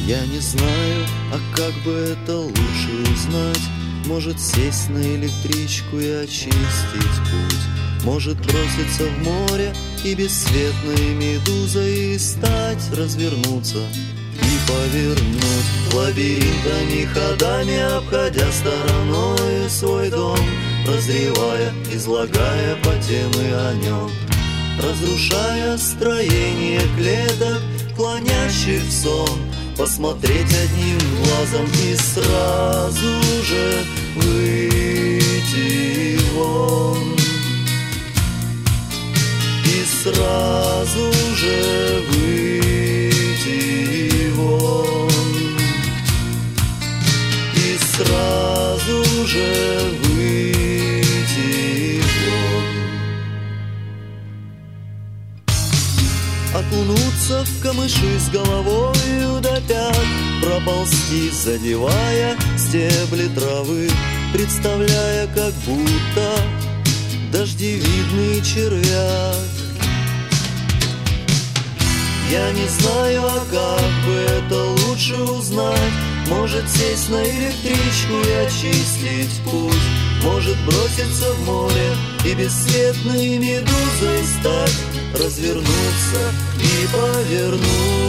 Я не знаю, а как бы это лучше узнать. Может сесть на электричку и очистить путь, может броситься в море и бесцветной медузой стать, развернуться и повернуть лабиринтами ходами, обходя стороной свой дом, прозревая, излагая потемы о нем, разрушая строение клеток, клонящих в сон, посмотреть одним глазом и сразу же выйти вон. И сразу же выйти вон. И сразу же выйти вон. Окунуться в камыши с головою до пят, проползти, задевая стебли травы, представляя, как будто дождевидный червяк. Я не знаю, а как бы это лучше узнать. Может сесть на электричку и очистить путь, может броситься в море и бесцветной медузой стать, развернуться и повернуть.